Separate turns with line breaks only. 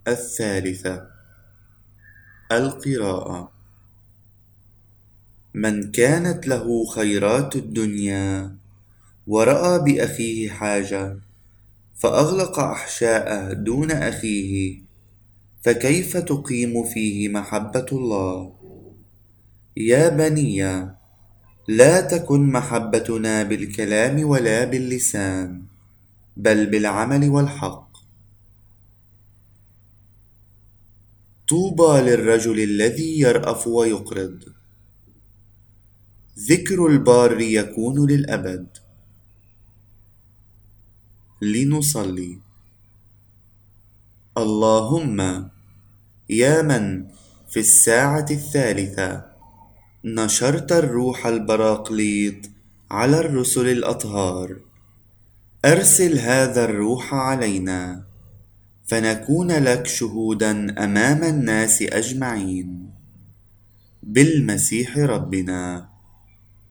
الثالثة: القراءة. من كانت له خيرات الدنيا ورأى بأخيه حاجة فأغلق أحشاءه دون أخيه، فكيف تقيم فيه محبة الله؟ يا بني، لا تكن محبتنا بالكلام ولا باللسان، بل بالعمل والحق. طوبى للرجل الذي يرأف ويقرض. ذكر البار يكون للأبد. لنصلي. اللهم يا من في الساعة الثالثة نشرت الروح البراقليط على الرسل الأطهار، أرسل هذا الروح علينا فنكون لك شهودا أمام الناس أجمعين، بالمسيح ربنا.